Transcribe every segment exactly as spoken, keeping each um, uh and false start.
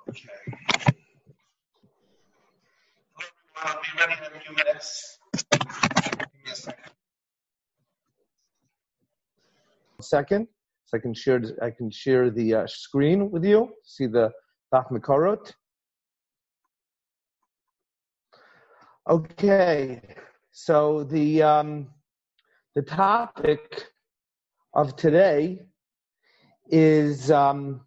Okay. I'll be ready in a few minutes. Give me a second. Second, so I can share. I can share the uh, screen with you. See the Daf Mekorot. Okay, so the um, the topic of today is um,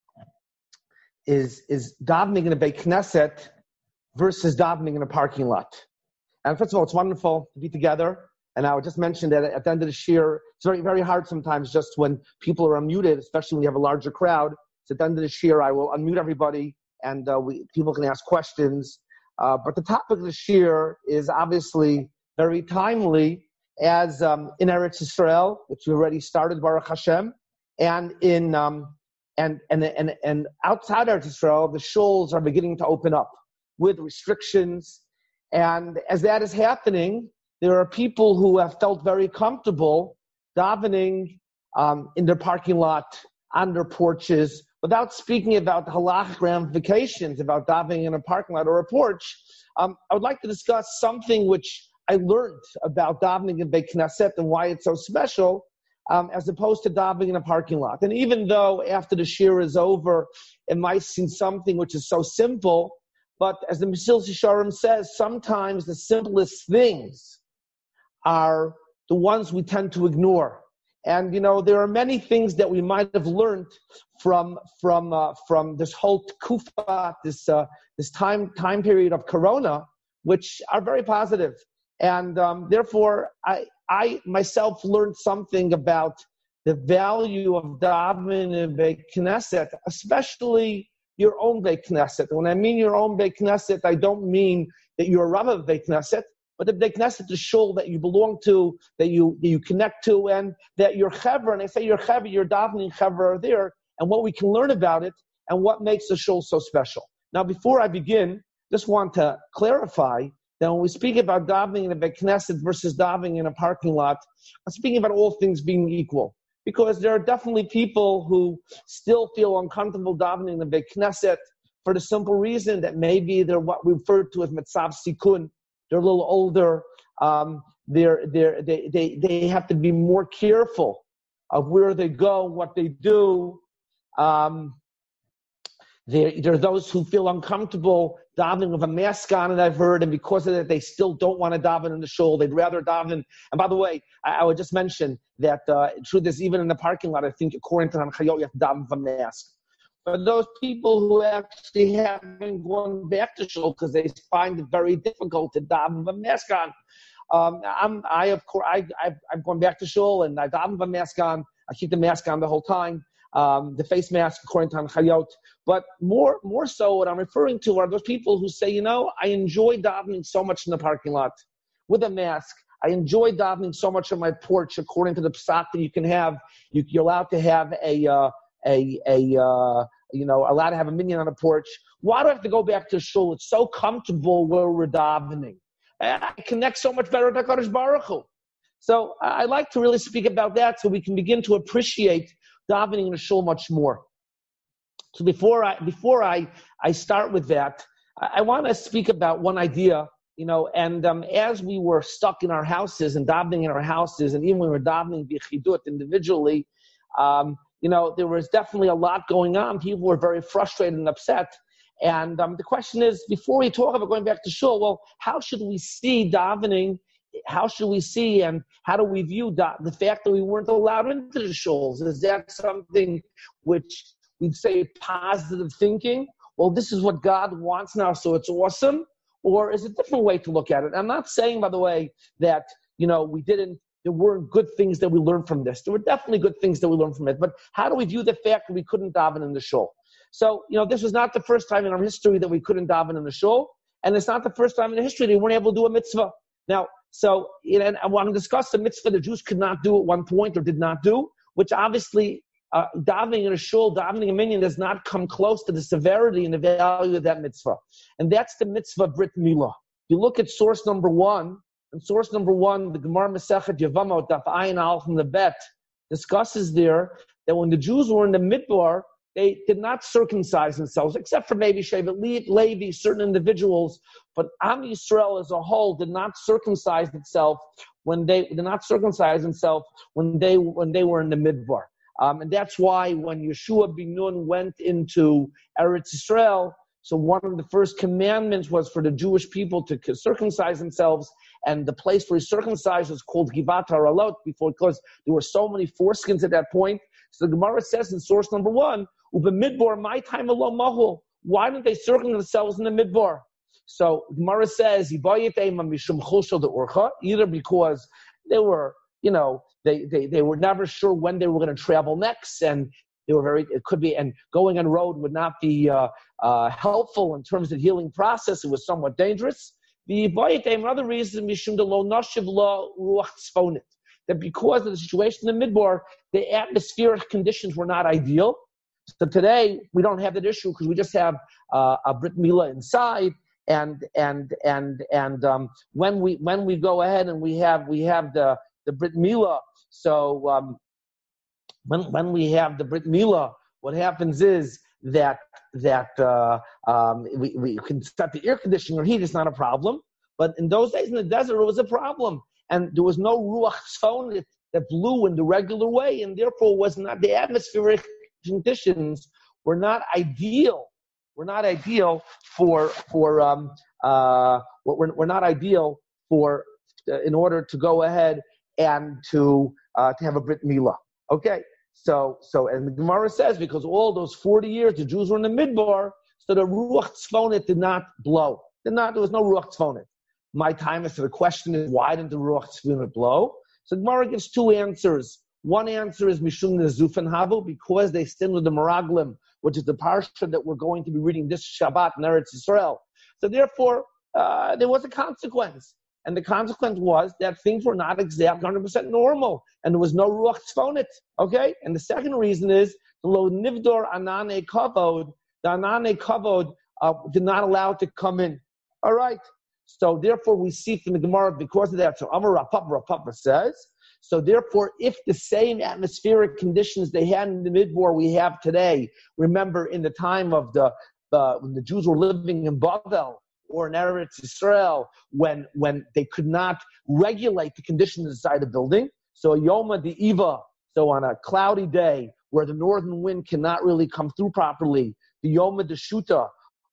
is is davening in a Beit Knesset versus davening in a parking lot. And first of all, it's wonderful to be together. And I would just mention that at the end of the shir, it's very, very hard sometimes just when people are unmuted, especially when you have a larger crowd. So at the end of the shir, I will unmute everybody and uh, we, people can ask questions. Uh, but the topic of the shir is obviously very timely as um, in Eretz Yisrael, which we already started, Baruch Hashem, and in um, and, and, and, and outside Eretz Yisrael, the shuls are beginning to open up with restrictions. And as that is happening, there are people who have felt very comfortable davening um, in their parking lot, on their porches, without speaking about the halachic ramifications about davening in a parking lot or a porch. Um, I would like to discuss something which I learned about davening in Beit Knesset and why it's so special, um, as opposed to davening in a parking lot. And even though after the shir is over, it might seem something which is so simple, but as the Mesilas Yesharim says, sometimes the simplest things are the ones we tend to ignore. And, you know, there are many things that we might have learned from from uh, from this whole tkufa, this uh, this time time period of Corona, which are very positive. And um, therefore, I I myself learned something about the value of davening in Beit Knesset, especially your own Beit Knesset. And when I mean your own Beit Knesset, I don't mean that you're a Rav of Beit Knesset, but the Beit Knesset, the shul that you belong to, that you that you connect to, and that your chaver, and I say your chaver, your davening chaver are there, and what we can learn about it, and what makes the shul so special. Now, before I begin, just want to clarify that when we speak about davening in a Beit Knesset versus davening in a parking lot, I'm speaking about all things being equal. Because there are definitely people who still feel uncomfortable davening in the Beit Knesset for the simple reason that maybe they're what we refer to as Metzav Sikun. They're a little older. Um, they're, they're, they, they, they have to be more careful of where they go, what they do. Um, there, there are those who feel uncomfortable davening with a mask on, and I've heard, and because of that, they still don't want to daven in the shul. They'd rather daven. And by the way, I, I would just mention that uh, truth is, even in the parking lot, I think according to Hanchayot, you have to daven with a mask. But those people who actually haven't gone back to shul because they find it very difficult to daven with a mask on, um, I'm, I of course, I, I've, I've gone back to shul and I daven with a mask on. I keep the mask on the whole time. Um, the face mask, according to Hanchayot. But more more so, what I'm referring to are those people who say, you know, I enjoy davening so much in the parking lot with a mask. I enjoy davening so much on my porch, according to the psak that you can have. You, you're allowed to have a, uh, a, a uh, you know, allowed to have a minyan on a porch. Why do I have to go back to shul? It's so comfortable where we're davening. I connect so much better with HaKadosh Baruch Hu. So I like to really speak about that so we can begin to appreciate davening in a shul much more. So before I before I, I start with that, I, I want to speak about one idea, you know, and um, as we were stuck in our houses and davening in our houses, and even when we were davening b'chidut individually, um, you know, there was definitely a lot going on. People were very frustrated and upset. And um, the question is, before we talk about going back to shul, well, how should we see davening? How should we see and how do we view da- the fact that we weren't allowed into the shuls? Is that something which we'd say positive thinking? Well, this is what God wants now, so it's awesome? Or is it a different way to look at it? I'm not saying, by the way, that, you know, we didn't, there weren't good things that we learned from this. There were definitely good things that we learned from it. But how do we view the fact that we couldn't daven in the shul? So, you know, this was not the first time in our history that we couldn't daven in the shul. And it's not the first time in history that we weren't able to do a mitzvah. Now, so, you know, and I want to discuss the mitzvah the Jews could not do at one point or did not do, which obviously uh, davening in a shul, davening a minyan does not come close to the severity and the value of that mitzvah. And that's the mitzvah Brit Milah. You look at source number one, and source number one, the Gemara Masechet Yevamot, Daf Ayin Aleph from the Bet, discusses there that when the Jews were in the Midbar, they did not circumcise themselves, except for maybe Shevet Levi, certain individuals. But Am Yisrael as a whole did not circumcise itself when they did not circumcise themselves when they when they were in the Midbar. Um, and that's why when Yeshua ben Nun went into Eretz Yisrael, so one of the first commandments was for the Jewish people to circumcise themselves, and the place where he circumcised was called Givat Haralot before, because there were so many foreskins at that point. So the Gemara says in source number one, Uba Midbar, my time alone mahul. Why didn't they circumcise themselves in the Midbar? So Gemara says, either because they were, you know, they, they, they were never sure when they were going to travel next, and they were very, it could be, and going on road would not be uh, uh, helpful in terms of the healing process. It was somewhat dangerous. The another reason, that because of the situation in the Midbar, the atmospheric conditions were not ideal. So today we don't have that issue because we just have uh, a Brit Milah inside, and and and and um, when we when we go ahead and we have we have the the Brit Milah. So um, when when we have the Brit Milah, what happens is that that uh, um, we we can start the air conditioning or heat. It's not a problem, but in those days in the desert it was a problem, and there was no ruach tzfon that, that blew in the regular way, and therefore was not the atmospheric conditions were not ideal. We're not ideal for for um uh we're we're not ideal for uh, in order to go ahead and to uh to have a Brit Milah. Okay, so so and the Gemara says because all those forty years the Jews were in the Midbar, so the ruach tzfonet did not blow. Did not there was no ruach tzfonet. My time is so the question is why didn't the ruach tzfonet blow? So the Gemara gives two answers. One answer is Mishum Nezufan Havu, because they sinned with the Meraglim, which is the parsha that we're going to be reading this Shabbat in Eretz Yisrael. So therefore, uh, there was a consequence. And the consequence was that things were not exactly one hundred percent normal, and there was no Ruach Tzfonet. Okay? And the second reason is the Lo Nivdor Anane Kavod, the Anane Kavod uh, did not allow it to come in. All right? So therefore, we see from the Gemara, because of that, so Amar Rapapa Rapapa says, so therefore, if the same atmospheric conditions they had in the Midbar we have today, remember in the time of the uh, when the Jews were living in Bavel or in Eretz Yisrael, when when they could not regulate the conditions inside the building. So Yoma De'iva, so on a cloudy day where the northern wind cannot really come through properly, the Yoma Deshuta,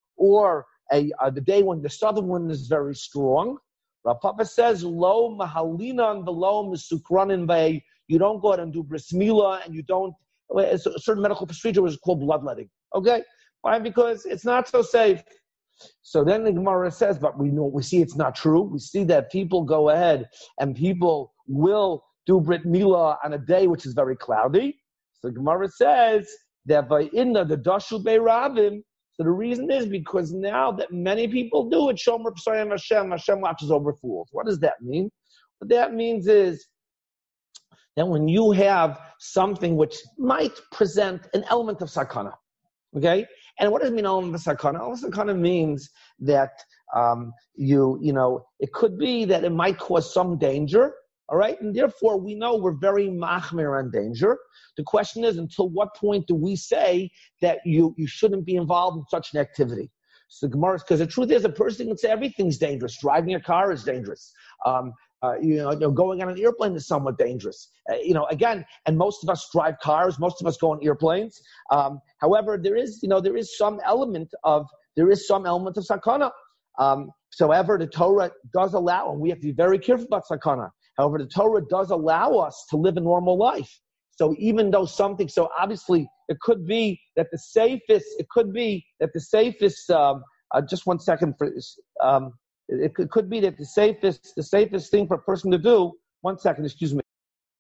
or a, uh, the day when the southern wind is very strong. Rav Papa says, "Lo mahalinan v'lo mesukranin v'ei." You don't go out and do bris milah, and you don't. It's a certain medical procedure which is called bloodletting. Okay, why? Because it's not so safe. So then the Gemara says, but we know we see it's not true. We see that people go ahead and people will do brit milah on a day which is very cloudy. So the Gemara says that by inna the dashu be'ravim. So the reason is because now that many people do it, Shomer P'sayim Hashem, Hashem watches over fools. What does that mean? What that means is that when you have something which might present an element of sakana, okay? And what does it mean, element of sakana? Element of sakana means that um, you, you know, it could be that it might cause some danger, all right? And therefore, we know we're very machmir on danger. The question is, until what point do we say that you, you shouldn't be involved in such an activity? So the Gemara, because the truth is, a person can say everything's dangerous. Driving a car is dangerous. Um, uh, you, know, you know, going on an airplane is somewhat dangerous. Uh, you know, again, and most of us drive cars. Most of us go on airplanes. Um, however, there is, you know, there is some element of there is some element of sakana. Um, so, however, the Torah does allow, and we have to be very careful about sakana. However, the Torah does allow us to live a normal life. So even though something, so obviously it could be that the safest, it could be that the safest, um, uh, just one second for this, um, it, it could be that the safest, the safest thing for a person to do, one second, excuse me.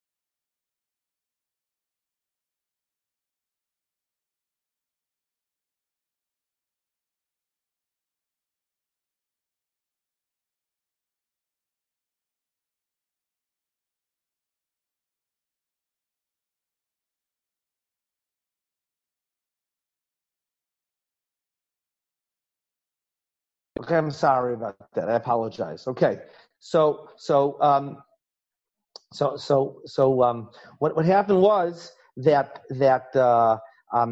Okay, I'm sorry about that. I apologize. Okay, so so um, so so so um, what what happened was that that uh, um,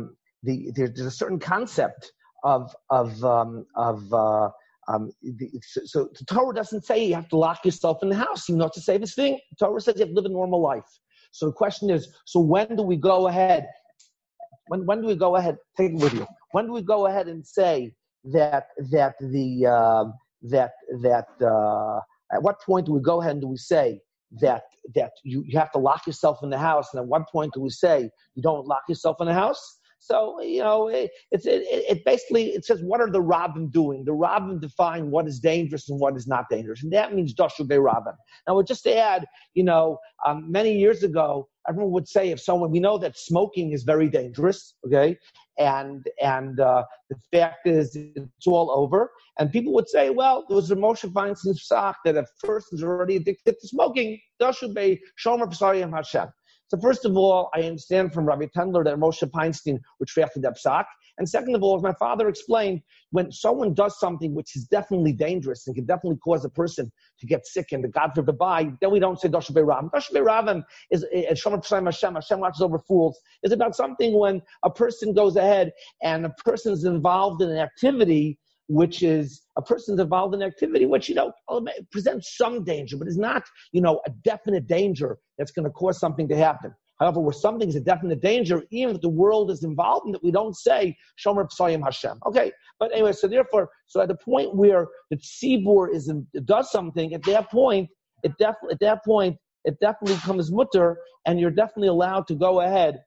the there, there's a certain concept of of um, of uh, um, the, so, so the Torah doesn't say you have to lock yourself in the house. You know to say this thing. The Torah says you have to live a normal life. So the question is, so when do we go ahead? When when do we go ahead? Take it with you. When do we go ahead and say that that the uh, that that uh, at what point do we go ahead and do we say that that you, you have to lock yourself in the house, and at what point do we say you don't lock yourself in the house? So, you know, it, it's, it, it basically, it says, what are the Rabbim doing? The Rabbim define what is dangerous and what is not dangerous. And that means Dashu Be Rabbim. Now, just to add, you know, um, many years ago, everyone would say if someone, we know that smoking is very dangerous, okay? And and uh, the fact is it's all over. And people would say, well, there was a Moshe Feinstein's psak that if a person is already addicted to smoking, Dashu Be Shomer B'Sariyim Hashem. So first of all, I understand from Rabbi Tendler that Moshe Feinstein retracted that psak. And second of all, as my father explained, when someone does something which is definitely dangerous and can definitely cause a person to get sick and the God forbid, then we don't say Dashu Be Rabbim. Dashu Be Rabbim is Shomer B'Sariyim Hashem. Hashem watches over fools. It's about something when a person goes ahead and a person is involved in an activity which is a person's involved in activity which, you know, presents some danger, but is not, you know, a definite danger that's going to cause something to happen. However, where something is a definite danger, even if the world is involved in it, we don't say Shomer B'Sariyim Hashem. Okay, but anyway, so therefore, so at the point where the tzibur is in, does something, at that point, it definitely at that point it definitely becomes mutter, and you're definitely allowed to go ahead,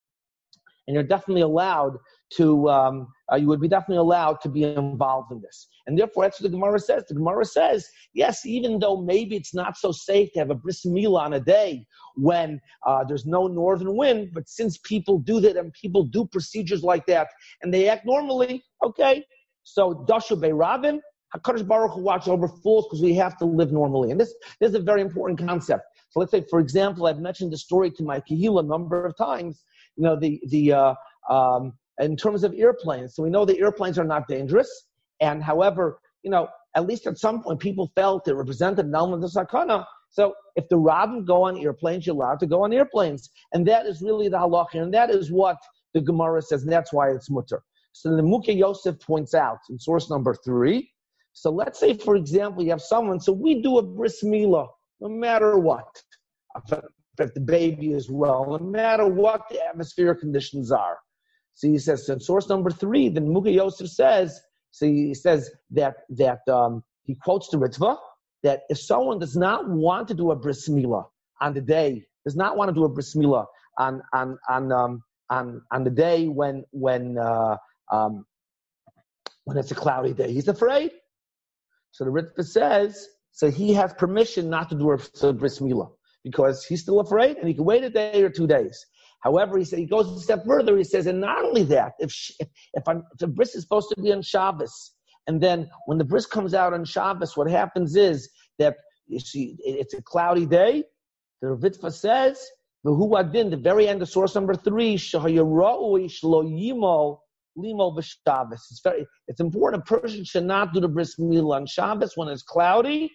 and you're definitely allowed to. Um, Uh, you would be definitely allowed to be involved in this. And therefore, that's what the Gemara says. The Gemara says, yes, even though maybe it's not so safe to have a bris milah on a day when uh, there's no northern wind, but since people do that and people do procedures like that and they act normally, okay, so Dashu Be Rabbim, HaKadosh Baruch Hu watches over fools because we have to live normally. And this, this is a very important concept. So let's say, for example, I've mentioned the story to my Kehillah a number of times, you know, the, the, uh, um, in terms of airplanes. So we know the airplanes are not dangerous. And however, you know, at least at some point, people felt it represented an element of sakana. So if the Rabbim go on airplanes, you're allowed to go on airplanes. And that is really the halacha. And that is what the Gemara says. And that's why it's mutter. So the Mukhe Yosef points out in source number three. So let's say, for example, you have someone. So we do a bris milah, no matter what. If the baby is well, no matter what the atmospheric conditions are. So he says, so in source number three, then Mukhe Yosef says, so he says that that um, he quotes the Ritva, that if someone does not want to do a bris milah on the day, does not want to do a bris milah on on on um, on on the day when when uh, um, when it's a cloudy day, he's afraid. So the Ritva says, so he has permission not to do a bris milah because he's still afraid and he can wait a day or two days. However, he said he goes a step further. He says, and not only that, if if if, I'm, if the bris is supposed to be on Shabbos, and then when the bris comes out on Shabbos, what happens is that you see it's a cloudy day. The Ritva says, "V'hu adin," the very end of source number three, "Shahayaroi shlo yimo limo b'Shabbos." It's very it's important. A person should not do the bris milah on Shabbos when it's cloudy.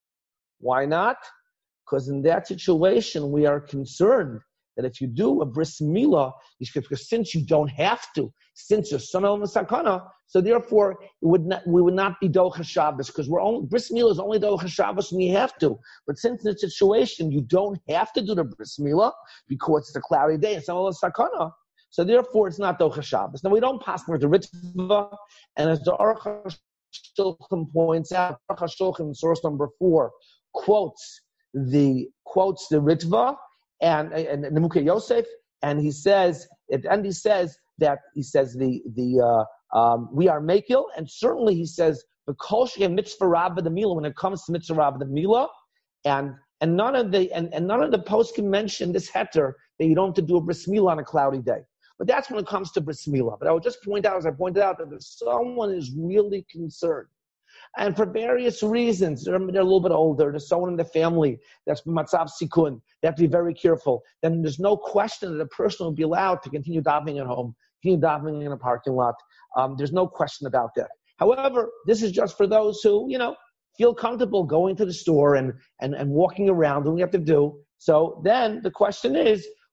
Why not? Because in that situation, we are concerned that if you do a bris milah, because since you don't have to, since you're son of a sakana, so therefore it would not, we would not be docha Shabbos because we're only bris milah is only docha Shabbos when you have to. But since in a situation you don't have to do the bris milah because it's a cloudy day and son of a sakana, so therefore it's not docha Shabbos. Now we don't pass with the Ritva, and as the Aruch HaShulchan points out, Aruch HaShulchan source number four quotes the quotes the Ritva. And and, and the Mukhe Yosef, and he says, and he says that he says the the uh, um, we are mekil, and certainly he says the kol she'em mitzvah rabba the milah when it comes to mitzvah rabba the milah, and and none of the and, and none of the poskim mention this heter that you don't have to do a bris milah on a cloudy day. But that's when it comes to bris milah. But I would just point out, as I pointed out, that if someone is really concerned, and for various reasons, they're, they're a little bit older, there's someone in the family that's matzav sikun, they have to be very careful, then there's no question that a person will be allowed to continue davening at home, continue davening in a parking lot. Um, there's no question about that. However, this is just for those who, you know, feel comfortable going to the store and, and, and walking around, doing what you have to do. So then the question is,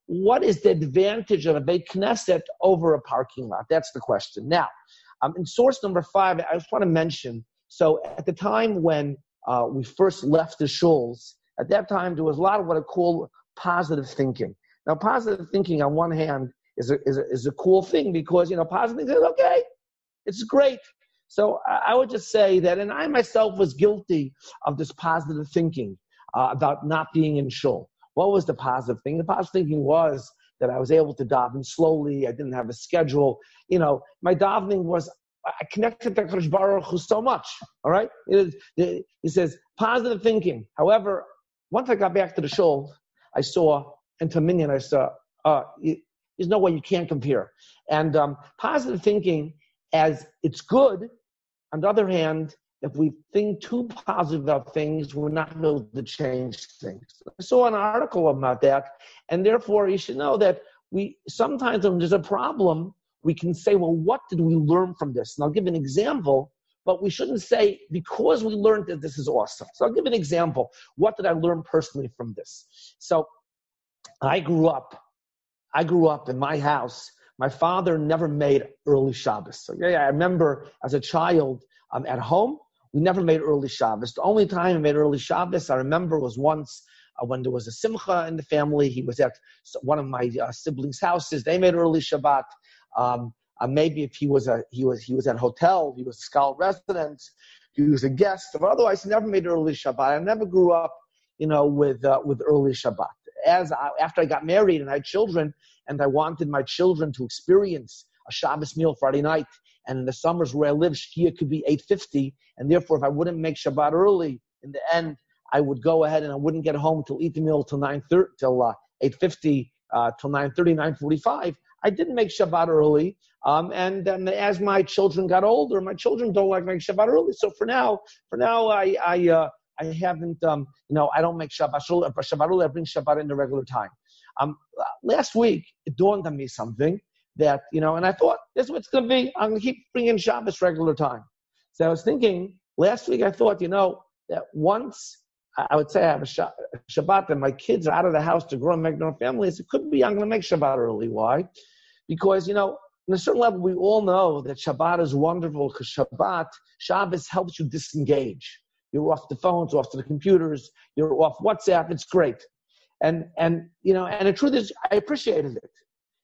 what is the advantage of a Beit Knesset over a parking lot? That's the question. Now, um, in source number five, I just want to mention, so at the time when uh, we first left the shuls, at that time there was a lot of what I call positive thinking. Now, positive thinking on one hand is a, is a, is a cool thing because, you know, positive thinking is okay, it's great. So I, I would just say that, and I myself was guilty of this positive thinking uh, about not being in shul. What was the positive thing? The positive thinking was that I was able to daven slowly. I didn't have a schedule. You know, my davening was, I connected to HaKadosh Baruch Hu so much, all right? It, it, it says positive thinking. However, once I got back to the shul, I saw, and to Minyan, I saw, uh, it, there's no way you can't compare. And um, positive thinking, as it's good, on the other hand, if we think too positive about things, we're not able to change things. I saw an article about that, and therefore you should know that we sometimes when there's a problem, we can say, well, what did we learn from this? And I'll give an example, but we shouldn't say, because we learned that this is awesome. So I'll give an example. What did I learn personally from this? So I grew up, I grew up in my house. My father never made early Shabbos. So yeah, I remember as a child um, at home, we never made early Shabbos. The only time I made early Shabbos, I remember, was once uh, when there was a simcha in the family. He was at one of my uh, siblings' houses. They made early Shabbat. Um, uh, maybe if he was a he was he was at a hotel, he was a scholar resident, he was a guest. But otherwise, he never made early Shabbat. I never grew up, you know, with uh, with early Shabbat. As I, after I got married and I had children, and I wanted my children to experience a Shabbos meal Friday night. And in the summers where I live, Shkia could be eight fifty, and therefore if I wouldn't make Shabbat early, in the end, I would go ahead and I wouldn't get home till eat the meal till nine thirty, till uh, eight fifty, uh, till nine thirty, nine forty-five. I didn't make Shabbat early, um, and um, as my children got older, my children don't like making Shabbat early. So for now, for now, I I uh, I haven't, um, you know, I don't make Shabbat early. Shabbat early, I bring Shabbat in the regular time. Um, last week it dawned on me something. That, you know, and I thought, this is what it's going to be. I'm going to keep bringing Shabbos regular time. So I was thinking, last week I thought, you know, that once I would say I have a Shabbat and my kids are out of the house to grow and make their own families, it could be I'm going to make Shabbat early. Why? Because, you know, on a certain level, we all know that Shabbat is wonderful because Shabbat, Shabbos helps you disengage. You're off the phones, off to the computers, you're off WhatsApp. It's great. And, and you know, and the truth is, I appreciated it.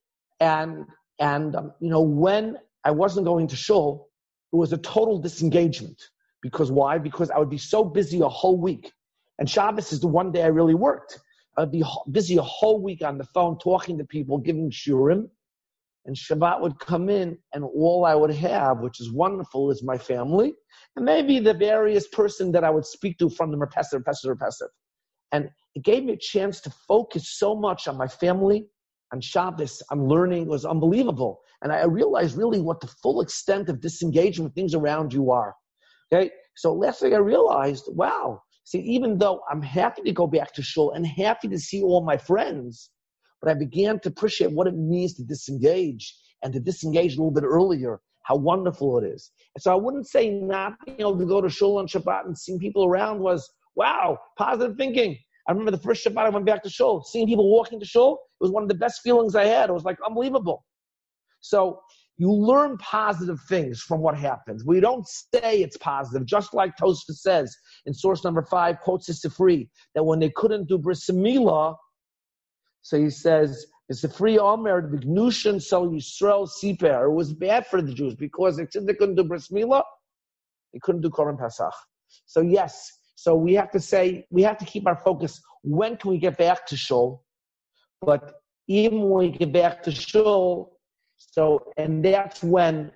And, and um, you know, when I wasn't going to shul, it was a total disengagement. Because why? Because I would be so busy a whole week. And Shabbos is the one day I really worked. I'd be busy a whole week on the phone, talking to people, giving shurim. And Shabbat would come in, and all I would have, which is wonderful, is my family. And maybe the various person that I would speak to from the Merpesser, Merpesser, Merpesser. And it gave me a chance to focus so much on my family. On Shabbos, I'm learning. It was unbelievable. And I realized really what the full extent of disengagement with things around you are. Okay? So last week I realized, wow, see, even though I'm happy to go back to shul and happy to see all my friends, but I began to appreciate what it means to disengage and to disengage a little bit earlier, how wonderful it is. And so I wouldn't say not being able to go to shul on Shabbat and seeing people around was, wow, positive thinking. I remember the first Shabbat I went back to shul, seeing people walking to shul, it was one of the best feelings I had. It was like unbelievable. So you learn positive things from what happens. We don't say it's positive, just like Tosfos says in source number five, quotes the Sifri, that when they couldn't do bris milah, so he says, the Sifri Omer, the Gnushan Sel Yisrael Siper, it was bad for the Jews because they said they couldn't do bris milah, they couldn't do Korban Pesach. So yes, so we have to say, we have to keep our focus. When can we get back to shul? But even when we get back to shul, so, and that's when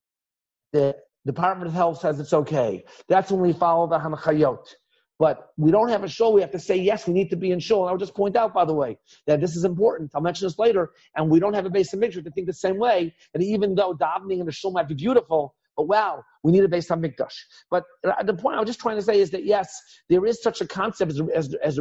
the Department of Health says it's okay. That's when we follow the Hanachayot. But we don't have a shul. We have to say, yes, we need to be in shul. And I'll just point out, by the way, that this is important. I'll mention this later. And we don't have a base of mikdash to think the same way, that even though davening in the shul might be beautiful, but wow, we need a base on mikdash. But the point I was just trying to say is that, yes, there is such a concept, as as, as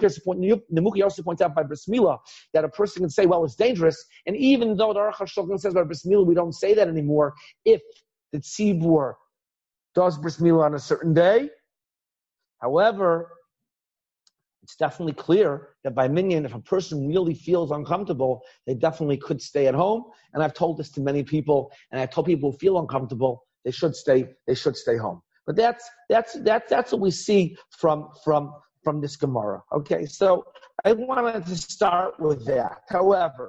Nemuki also points out by bris milah, that a person can say, well, it's dangerous. And even though the Aruch HaShulchan says by bris milah, we don't say that anymore. If the tzibur does bris milah on a certain day, however, it's definitely clear that by minyan, if a person really feels uncomfortable, they definitely could stay at home. And I've told this to many people, and I told people who feel uncomfortable, they should stay, they should stay home. But that's that's that's that's what we see from from from this Gemara. Okay, so I wanted to start with that. However,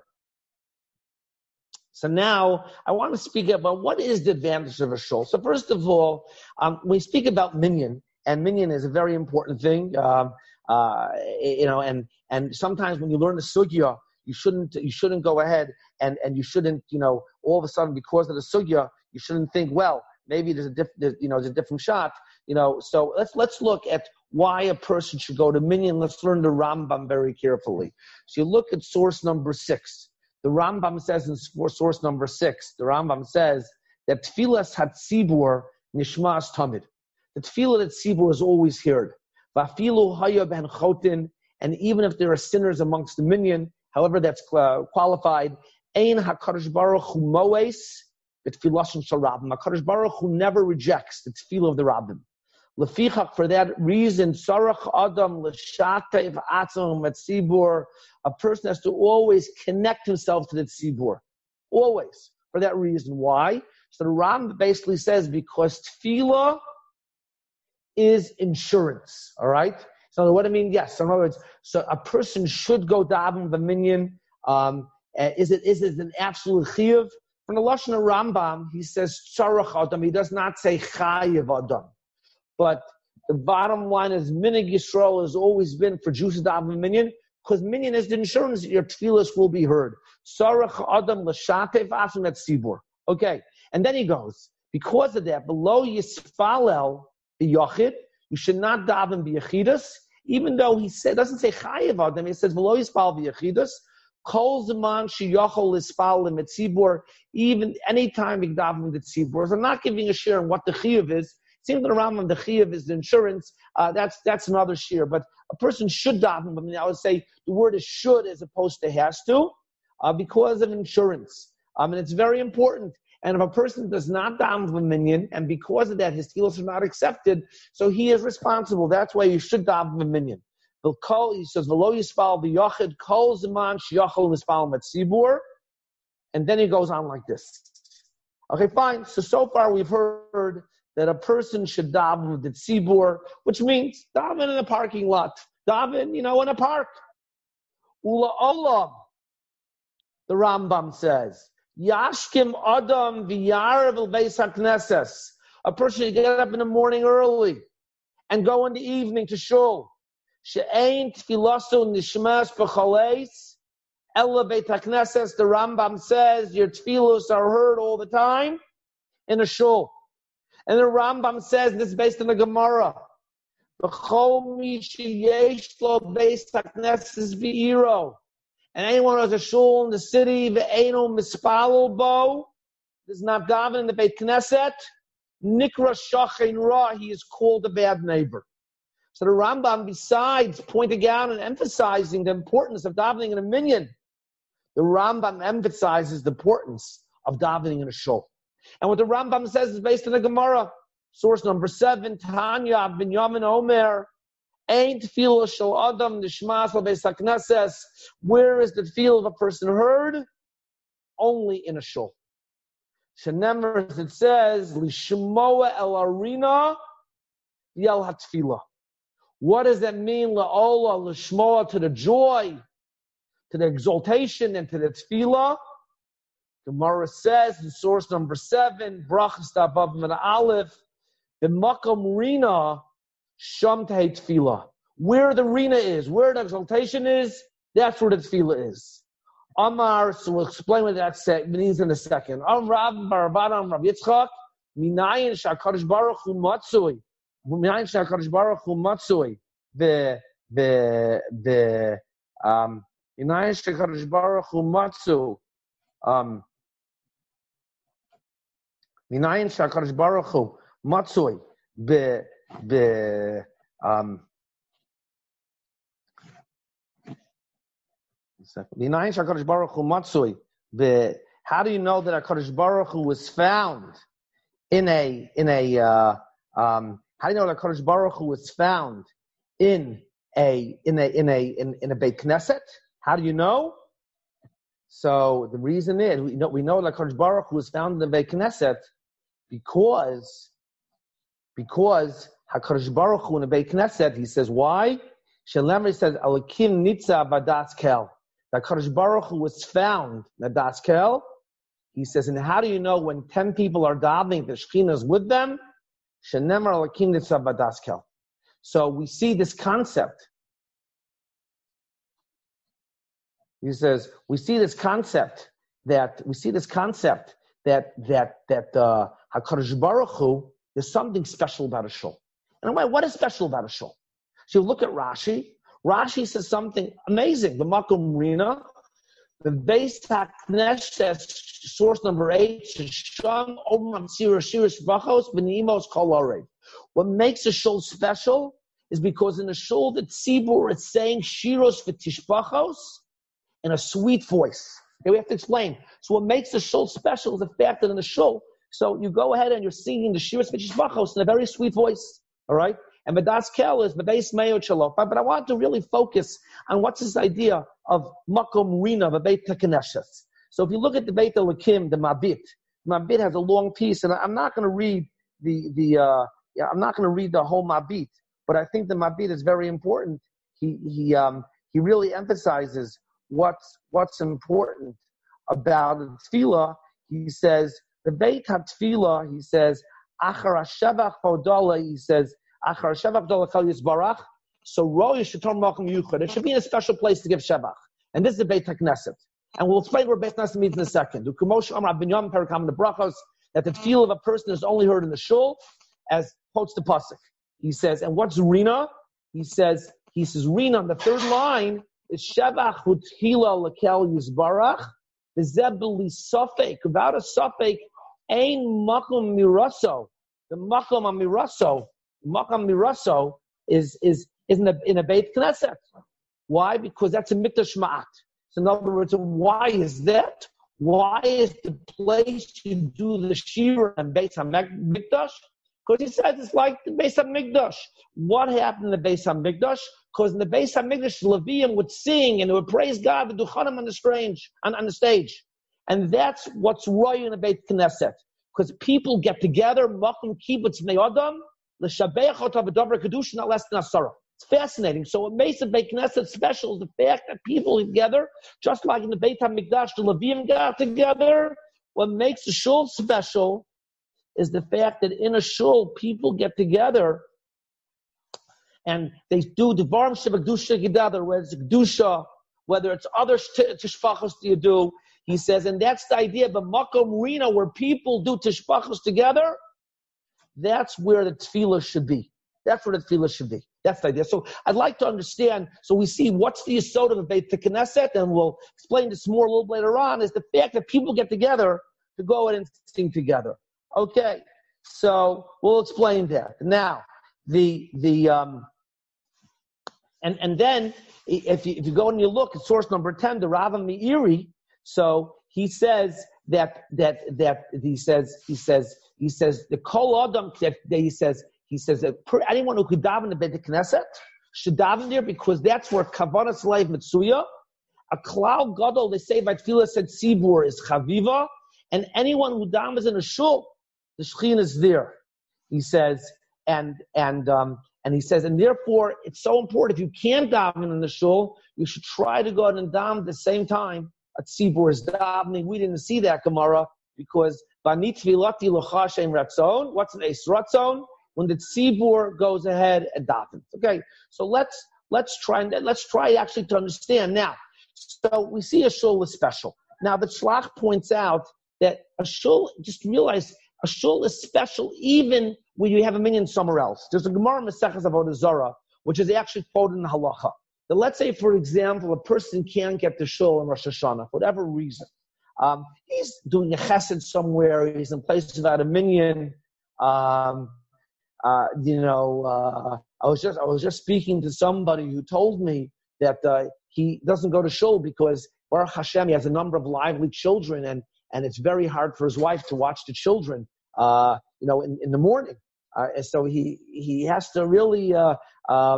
so now I want to speak about what is the advantage of a shul. So first of all, um, we speak about minyan, and minyan is a very important thing. Um, uh, you know, and and sometimes when you learn the sugya, you shouldn't you shouldn't go ahead and and you shouldn't you know all of a sudden because of the sugya you shouldn't think, well, maybe there's a different you know there's a different shot. You know, so let's let's look at why a person should go to minyan. Let's learn the Rambam very carefully. So you look at source number six. The Rambam says in source number six, the Rambam says that tfilas hatzibur nishmas tamid. The tefillah that tzibur is always heard. Vafilu haya ben chotin, and even if there are sinners amongst the minyan, however that's uh, qualified, ein hakadosh baruch hu moes b'tfilason shel rabbim. Hakadosh baruch hu never rejects the tefillah of the rabbim. Lefichach, for that reason, sarach adam l'shatev atzon metzibur. A person has to always connect himself to the tzibur, always. For that reason, why? So the Ram basically says because tefillah is insurance. All right. So what I mean, yes. So in other words, so a person should go daven the minyan. Um, is it is it an absolute chiyuv? From the Lashon Rambam, he says sarach adam. He does not say chayiv adam. But the bottom line is, Minig Yisrael has always been for Jews to daven minyan, because minyan is the insurance that your tefillas will be heard. Sarach Adam l'shatev asim et tzibur. Okay, and then he goes, because of that, below Yisfalel b'yachid, you should not daven b'yachidus, even though he said doesn't say chayiv adam, he says below Yisfalel b'yachidus. Kol zaman sheyachol lispal l'metzibur, even anytime you daven the tzibur. So I'm not giving a share on what the chiyuv is. Seems that around the chiyuv is the insurance. Uh, that's that's another share. But a person should daven. I mean, I would say the word is should as opposed to has to, uh, because of insurance. Um, and it's very important. And if a person does not daven the minyan, and because of that his tefillos are not accepted, so he is responsible. That's why you should daven the minyan. He says, "V'lo yispal b'yachid kol zeman sheyachol nispal metzibur," and then he goes on like this. Okay, fine. So so far we've heard that a person should daven with the tzibur, which means daven in a parking lot, daven, you know, in a park. Ula olam, the Rambam says, yashkim adam v'yarav el beis hakneses. A person should get up in the morning early and go in the evening to shul. She'ein tfilasu nishmas b'chaleis ela beit hakneses. The Rambam says your tefillos are heard all the time in a shul. And the Rambam says, this is based on the Gemara, and anyone who has a shul in the city, ve'eno mispalel bo, does not daven in the Beit Knesset, nikra shachen ra, he is called a bad neighbor. So the Rambam, besides pointing out and emphasizing the importance of davening in a minyan, the Rambam emphasizes the importance of davening in a shul. And what the Rambam says is based on the Gemara. Source number seven, Tanya Binyamin Omer, Ain't tefillah shel adam nishmas beis hakneses. Where is the tefillah of a person heard? Only in a shul. Shenemer, as it says, lishmoa el arina yel hatefillah. What does that mean? La'ola lishmoa, to the joy, to the exaltation, and to the tefillah. The Gemara says in source number seven, Brachas above Min Aleph, the Makam Rina Sham Tehei Tefillah. Where the Rina is, where the exaltation is, that's where the Tefillah is. Amar, so we'll explain what that means in a second. Am Rav Barabana, Am Rav Yitzchak, Minayin Shakadosh Baruch Hu Matzui, Minayin Shakadosh Baruch Hu Matzui, the the the um Minayin Shakadosh Baruch Hu Matzu, um. Minayin Shakadosh Baruch Hu Matzui be be um Minayin Shakadosh Baruch Hu Matzui be. How do you know that HaKadosh Baruch Hu was found in a in a uh, um how do you know that HaKadosh Baruch Hu was found in a in a in a in, in a Beit Knesset. How do you know? So the reason is we know we know that HaKadosh Baruch Hu was found in the Beit Knesset because because HaKadosh Baruch Hu in the Beit Knesset. He says why? Shalem says Alakim Nitza Badas Kel. That HaKadosh Baruch Hu was found in Badas Kel. He says, and how do you know when ten people are davening, the Shekhinah is with them? Shenemar Alakim Nitza Badas Kel. So we see this concept. He says, we see this concept that we see this concept that that that uh, HaKadosh Baruch Hu, there's something special about a shul. And what is special about a shul? So you look at Rashi. Rashi says something amazing. The Makom Rina, the Beis HaKnesset, source number eight, Shisham Omam Sira Shirish Bachos Benimos Kol Orei. What makes a shul special is because in a shul, the tzibur is saying shiros v'tishbachos in a sweet voice. Okay, we have to explain. So what makes the shul special is the fact that in the shul, so you go ahead and you're singing the shiros v'tishbachos in a very sweet voice. All right? And Badas Kel is Badas Meyo Shalof. But I want to really focus on what's this idea of Makom Rina, the Beit HaKnesset. So if you look at the Beit Elokim, the Mabit, Mabit has a long piece, and I'm not going to read the, the uh, yeah, I'm not going to read the whole Mabit, but I think the Mabit is very important. He, he, um, he really emphasizes what's, what's important about the Tefillah. He says, the Beit HaTefillah, he says, Achar HaShavach Fodala, he says, Achar HaShavach Fodala Kal Yisbarach, so Roy Shetor Makom Yuchad. It should be in a special place to give Shavach. And this is the Beit HaKnesset. And we'll explain where Beit HaKnesset means in a second. The Kumosh Amar Ben Yom Perakam the Brachos, that the tefillah of a person is only heard in the shul, as quotes the pasuk. He says, and what's Rina? He says, he says Rina on the third line is Shavach Hutchila Lakel Yisbarach, the Zebuli Safek, without a Safek, Ein Makom Miraso. The Makom Miraso, Makom Miraso is is is in a in a Beit Knesset. Why? Because that's a Mikdash Ma'at. So in other words, why is that? Why is the place you do the Shira and Beit HaMikdash? Because he says it's like the Beit HaMikdash. What happened in the Beit HaMikdash? Because in the Beit HaMikdash, Levium would sing and they would praise God, the Duchanim on the strange on, on the stage. And that's what's roy in the Beit Knesset. Because people get together, Makom Kibbutz Bnei Adam, L'Shabeach Otav V'Dover Kedusha, not less than Asara. It's fascinating. So what makes the Beit Knesset special is the fact that people together, just like in the Beit HaMikdash, the Levium got together. What makes the shul special is the fact that in a shul, people get together and they do the Dvarim Shebekdusha together, whether it's Kedusha, whether it's other tishpachos that you do. He says, and that's the idea of a Makom Rina, where people do tishpachos together. That's where the tefillah should be. That's where the tefillah should be. That's the idea. So I'd like to understand, so we see what's the yesod of the Beit Knesset, and we'll explain this more a little later on, is the fact that people get together to go and sing together. Okay, so we'll explain that. Now, the, the, um, and, and then, if you, if you go and you look at source number ten, the Rav Meiri, so he says that, that, that, he says, he says, he says, the Kol Adam, that he says, he says that anyone who could daven the Beit Knesset should daven there because that's where Kavanas Leiv Mitsuya, a Klal Gadol, they say by Tefillah said Tzibur is Chaviva, and anyone who davens in a shul, the Shekhinah is there. He says, and, and, um, and he says, and therefore it's so important, if you can't daven in the shul, you should try to go out and daven at the same time. At Tzibur is davening. We didn't see that Gemara because Banit Tfilati L'cha Shem Ratzon. What's an Eis Ratzon? When the tzibur goes ahead and davens. Okay, so let's let's try and let's try actually to understand now. So we see a shul is special. Now the Shlach points out that a shul, just realize a shul is special even when you have a minyan somewhere else. There's a Gemara in Maseches Avodah Zarah which is actually quoted in the Halacha. Now let's say, for example, a person can't get to shul in Rosh Hashanah for whatever reason. Um, he's doing a chesed somewhere. He's in places without a minyan. Um, Uh, you know, uh, I was just I was just speaking to somebody who told me that uh, he doesn't go to shul because Baruch Hashem, he has a number of lively children, and, and it's very hard for his wife to watch the children, uh, you know, in, in the morning. Uh, and so he he has to really uh, um,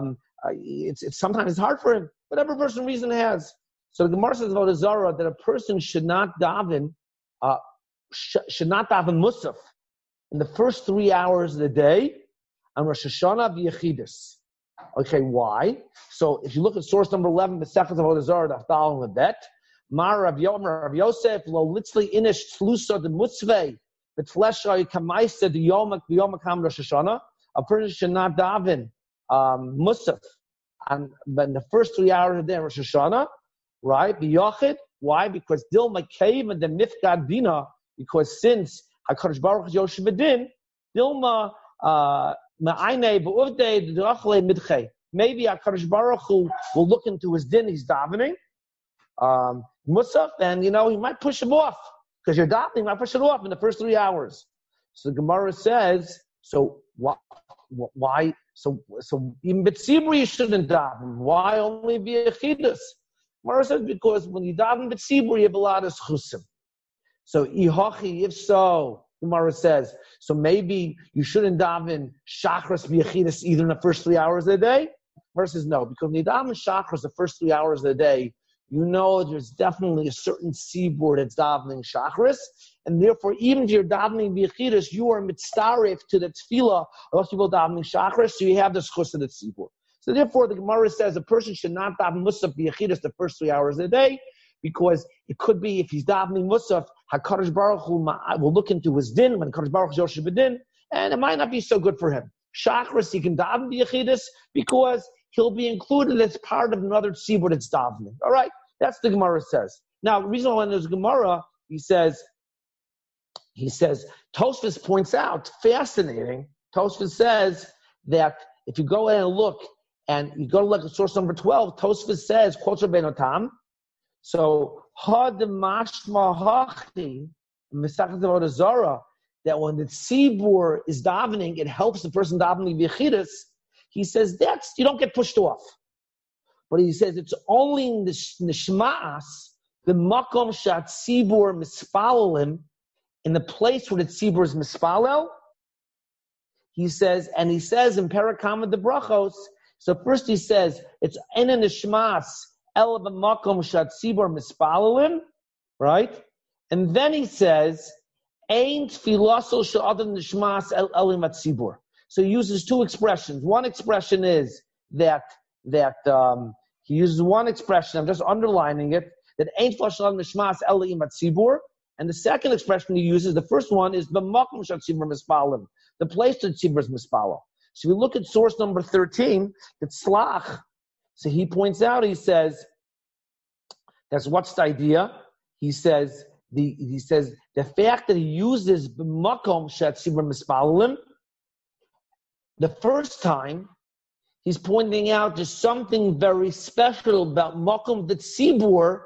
uh, it's, it's sometimes it's hard for him. Whatever person reason has. So the Gemara says about a Zara that a person should not daven, uh, sh- should not daven Musaf in the first three hours of the day on Rosh Hashanah v'Yechidus. Okay, why? So if you look at source number eleven, the second of Avodah Zarah, the Afdal and the Bet, Mar Rav Yosef lo litzli inish tlusa de mutzvei b'tleshay kamaisa de yomak b'yomak ham Rosh Hashanah. A person should not daven um, Musaf and in the first three hours of the day Rosh Hashanah, right? B'yochid. Why? Because dil makayim and the mifgad dina. Because since Hakadosh Baruch Hu Yoshev B'din, dilma uh, ma'aynei b'uvdei d'rachlei midchei. Maybe Hakadosh Baruch Hu will look into his din. He's davening um, Musaf, and you know he might push him off because you're davening. He might push it off in the first three hours. So the Gemara says, so why? Why? So so even B'tzibur you shouldn't daven. Why only v'yechidus? Gemara says because when you daven B'tzibur you have a lot of schusim. So ihachi, if so, Gemara says, so maybe you shouldn't daven shachris v'yechidus either in the first three hours of the day. Gemara says no, because when you daven shachris the first three hours of the day, you know there's definitely a certain seaboard that's davening shachris, and therefore even if you're davening v'yechidus, you are mitzaref to the tefillah of people davening shachris, so you have the schus of the seaboard. So therefore, the Gemara says a person should not daven musaf v'yechidus the first three hours of the day, because it could be if he's davening musaf, Hakadosh Baruch Hu will look into his din when Hakadosh Baruch Hu Yoshev B'din, and it might not be so good for him. Shachris he can daven v'yechidus because he'll be included as part of another tzibur that's davening. All right, that's the Gemara says. Now, the reason why there's Gemara, he says, he says, Tosfos points out, fascinating. Tosfos says that if you go ahead and look, and you go to look at source number twelve, Tosfos says, quotes Rabbeinu Tam. So, had mashma hachi, Mesachas Avodah Zarah, that when the tzibur is davening, it helps the person davening v'yechidus. He says that's you don't get pushed off, but he says it's only in the nishmaas, the makom shat tzibur mispalalim, in the place where the tzibur is mispalel. He says, and he says in Parakama de Brachos. So first he says it's en nishmaas el b'makom shat tzibur mispalalim, right? And then he says ein tfilaso she'adam nishmaas el elim tzibur. So he uses two expressions. One expression is that that um, he uses one expression. I'm just underlining it. That ain't flashal mishmas elim atzibur. And the second expression he uses, the first one is b'makom shatzibur mispalim, the place that tzibur is mispalim. So we look at source number thirteen. It's slach. So he points out. He says, "That's what's the idea?" He says the he says the fact that he uses b'makom shatzibur mispalim. The first time, he's pointing out there's something very special about Makom the Tzibur,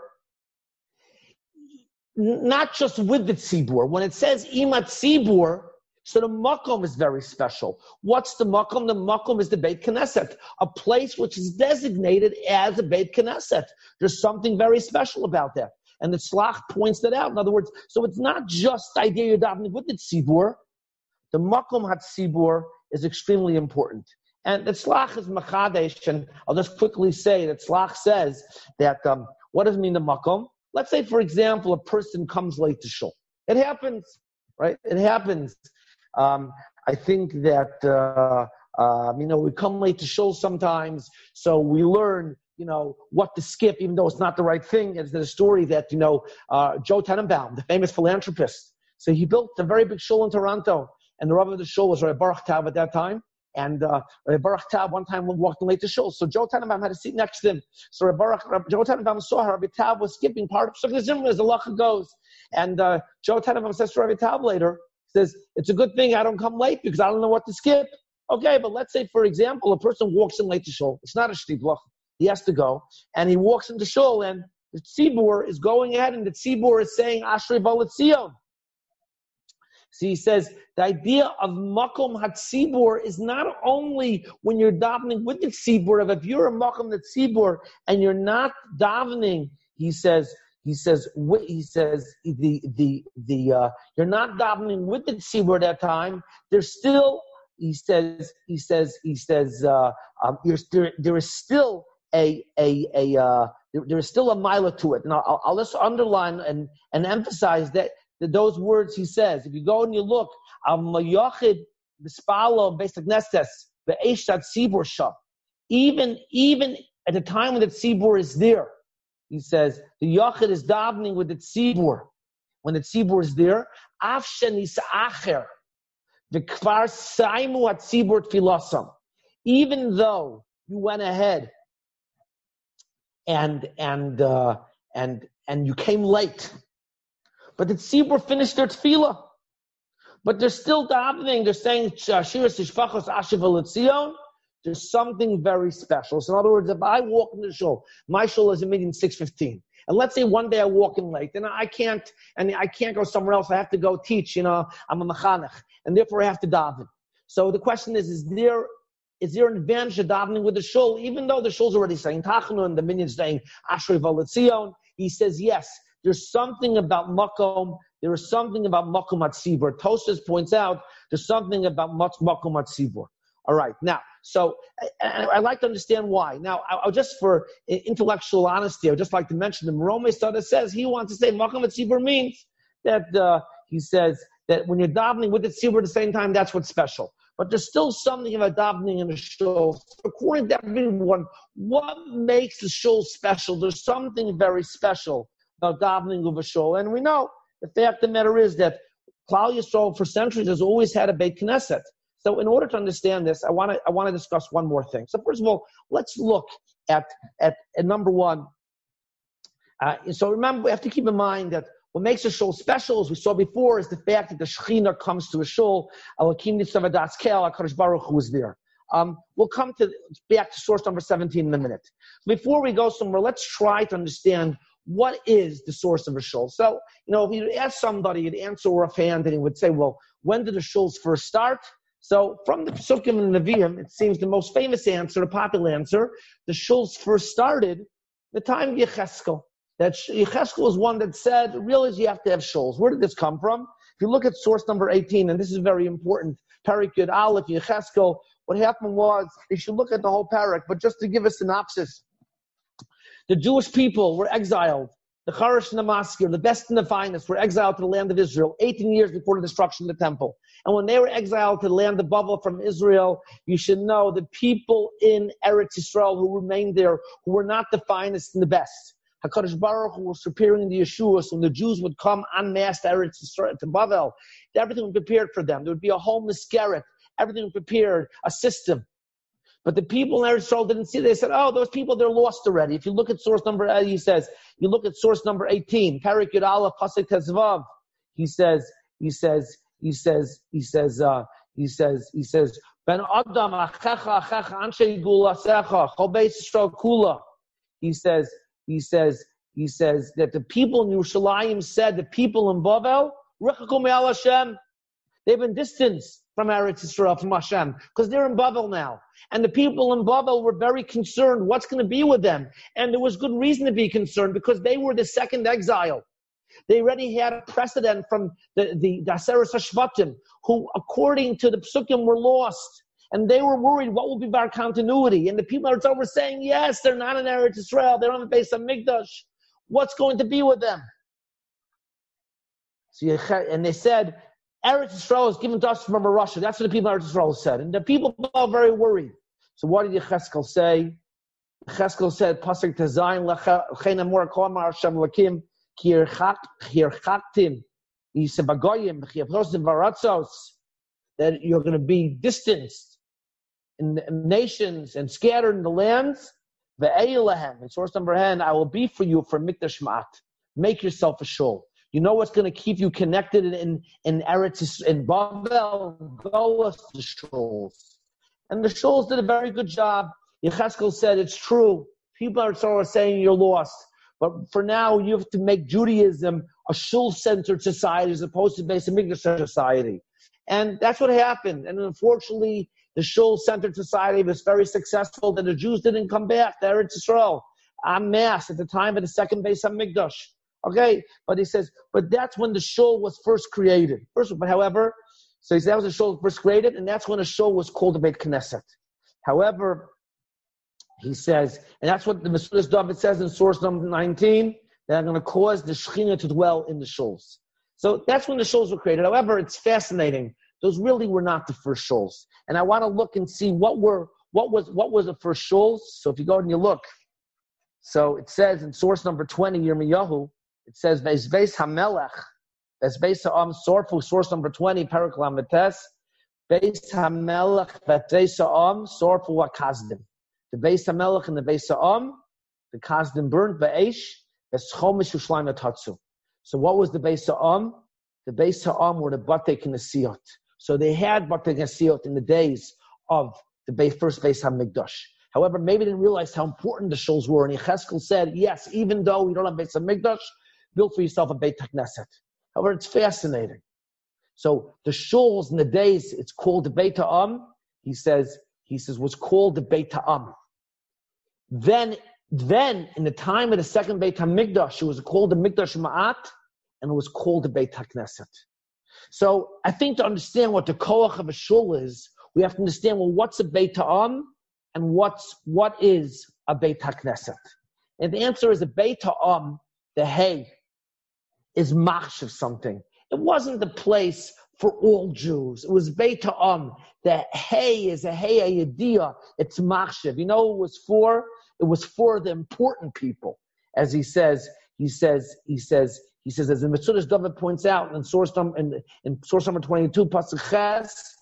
not just with the Tzibur. When it says Imat Tzibur, so the Makom is very special. What's the Makom? The Makom is the Beit Knesset, a place which is designated as a Beit Knesset. There's something very special about that. And the Tzlach points that out. In other words, so it's not just the idea you're davening with the Tzibur. The Makom HaTzibur is extremely important. And the Tzlach is Machadesh, and I'll just quickly say that Tzlach says that, um, what does it mean the Makom? Let's say, for example, a person comes late to shul. It happens, right? It happens. Um, I think that, uh, uh, you know, we come late to shul sometimes, so we learn, you know, what to skip, even though it's not the right thing. It's the story that, you know, uh, Joe Tenenbaum, the famous philanthropist, so he built a very big shul in Toronto. And the Rav of the shul was Rabbi Baruch Tav at that time. And uh, Rabbi Baruch Tav one time walked late to shul. So Joe Tenenbaum had a seat next to him. So Rabbi Baruch, Rabbi, Joe Tenenbaum saw her. Rabbi Tav was skipping part of Sukkot Zimra as the halacha goes. And uh, Joe Tenenbaum says to Rabbi Tav later, says, it's a good thing I don't come late because I don't know what to skip. Okay, but let's say, for example, a person walks in late to shul. It's not a shtibluch. He has to go. And he walks into shul and the tzibur is going ahead and the tzibur is saying, Ashrei Ba'alat Zion. So he says the idea of makom hatzibur is not only when you're davening with the tzibur. If you're a makom the tzibur and you're not davening, he says he says he says the the the uh, you're not davening with the tzibur at that time. There's still he says, he says, he says, uh, um, there, there is still a, a, a, uh, there, there is still a mila to it. And I'll, I'll just underline and, and emphasize that, that those words he says. If you go and you look, even, even at the time when the tzibur is there, he says, the yachid is davening with the tzibur. When the tzibur is there, afshen isa'acher, the kvar saimu at tzibur tfilasam. Even though you went ahead and and uh, and and you came late, but the tzibur finished their tefillah, but they're still davening. They're saying shiras ishfachos ashiv l'tzion. There's something very special. So in other words, if I walk in the shul, my shul is a meeting six fifteen. And let's say one day I walk in late, and I can't, and I can't go somewhere else. I have to go teach, you know, I'm a mechanech, and therefore I have to daven. So the question is, is there, is there an advantage of davening with the shul, even though the shul's already saying tachnu and the minyan's saying ashrei v'letzion? He says, yes, there's something about makom, there is something about makom at tzibur. Tosfos points out, there's something about makom at tzibur. All right, now, so I, I like to understand why. Now, I, I just for intellectual honesty, I would just like to mention the Merome Sada says he wants to say Makam at Tzibur means that uh, he says that when you're davening with the Tzibur at the same time, that's what's special. But there's still something about davening in the shul. So according to everyone, what makes the shul special? There's something very special about davening with a shul, and we know the fact of the matter is that Klal Yisrael for centuries has always had a Beit Knesset. So in order to understand this, I want to I want to discuss one more thing. So first of all, let's look at at, at number one. Uh, so remember, we have to keep in mind that what makes a shul special, as we saw before, is the fact that the Shekhinah comes to a shul. Elokim Nitzav Adas Kel, HaKadosh Baruch Hu is there. Um, we'll come to back to source number seventeen in a minute. Before we go somewhere, let's try to understand what is the source of a shul. So, you know, if you ask somebody, you'd answer offhand, and he would say, well, when did the shuls first start? So from the Pesukim and Nevi'im, it seems the most famous answer, the popular answer, the shuls first started the time of Yecheskel. That Yecheskel was one that said, realize you have to have shuls. Where did this come from? If you look at source number eighteen, and this is very important, Parak Yud Aleph, Yecheskel, what happened was, you should look at the whole parak, but just to give a synopsis, the Jewish people were exiled. The Charash and the Maskir, the best and the finest, were exiled to the land of Israel eighteen years before the destruction of the temple. And when they were exiled to the land of Bavel from Israel, you should know the people in Eretz Yisrael who remained there, who were not the finest and the best. HaKadosh Baruch Hu was preparing the Yeshua, so when the Jews would come en masse to Eretz Yisrael, to Bavel, everything was prepared for them. There would be a homeless garret, everything was prepared, a system. But the people in Eretz Yisrael didn't see it. They said, oh, those people, they're lost already. If you look at source number, uh, he says, you look at source number eighteen, Parak Yud Aleph, Pasuk Tezvav, he says, he says, he says, he says, uh, he says, he says, Ben Adam, Achecha, Achecha, Anshe Gula, Secha, Chobeis Yisrael Kula. He says, he says, he says that the people in Yerushalayim said, the people in Bavel, Rechakum Me'al Hashem, they've been distanced from Eretz Yisrael, from Hashem, because they're in Bavel now. And the people in Bavel were very concerned, what's going to be with them? And there was good reason to be concerned, because they were the second exile. They already had a precedent from the, the Daseres HaShvatim, who, according to the Psukim, were lost. And they were worried, what will be our continuity? And the people in Eretz Yisrael were saying, yes, they're not in Eretz Yisrael, they don't have a base of Mikdash. What's going to be with them? So, and they said, Eretz Yisrael is given to us from Russia. That's what the people of Eretz Yisrael said. And the people are very worried. So what did Yecheskel say? Yecheskel said, Pasuk Tezayin L'chein Amor Kol Amar Hashem Lakim Ki Yerchaktim Yiseh Bagoyim Ki Yevrosim Varatzos, that you're going to be distanced in the nations and scattered in the lands. Ve'eilahem, in source number ten, I will be for you for Mikdash Ma'at. Make yourself a shul. You know what's going to keep you connected in in, in Eretz, in Bavel? Go to the shuls. And the shuls did a very good job. Yecheskel said, it's true. People are sort of saying you're lost. But for now, you have to make Judaism a shul-centered society as opposed to Beis Hamikdash society. And that's what happened. And unfortunately, the shul-centered society was very successful, that the Jews didn't come back to Eretz Yisrael en masse at the time of the second Beis Hamikdash. Okay? But he says, but that's when the shul was first created. First, but however, So he said that was a shul first created, and that's when a shul was called a Beit Knesset. However, he says, and that's what the Mesudas David says in source number nineteen, that are going to cause the Shekhinah to dwell in the shuls. So that's when the shuls were created. However, it's fascinating. Those really were not the first shuls. And I want to look and see what were what was what was the first shuls. So if you go and you look, so it says in source number twenty, Yirmiyahu, it says Vezbeis Hamelech, Vezbeis Ha'am Sorfu, source number twenty, Paraklam Metes, Beis Hamelech Vezbeis Ha'am Sorfu Akazdim. The Beis Hamelech and the Beis Ha'am, the Kazdim burnt Be'esh, Veschomish Ushlayim Tatsu. So what was the Beis Ha'am? The Beis Ha'am were the Batei Knesiyot. So they had Batei Knesiyot in the days of the first Beis HaMikdash. However, maybe they didn't realize how important the shuls were. And Yechezkel said, yes, even though you don't have Beis HaMikdash, build for yourself a Beit HaKnesset. However, it's fascinating. So the shuls in the days, it's called the Beit Ha'am. He says, he says, was called the Beit Ha'am. Then, then in the time of the second Beit HaMikdash, it was called the Mikdash Ma'at, and it was called the Beit HaKnesset. So I think to understand what the koach of a shul is, we have to understand, well, what's a Beit Ha'am and what's, what is a Beit HaKnesset? And the answer is a Beit Ha'am, the hay, is machshav something. It wasn't the place for all Jews. It was Beit Ha'am. The hay is a hay ayadiyah. It's machshav. You know what it was for? It was for the important people. As he says, he says, he says, he says, as the Metzudas David points out in source number, in, in source number twenty-two, Pasuk Ches,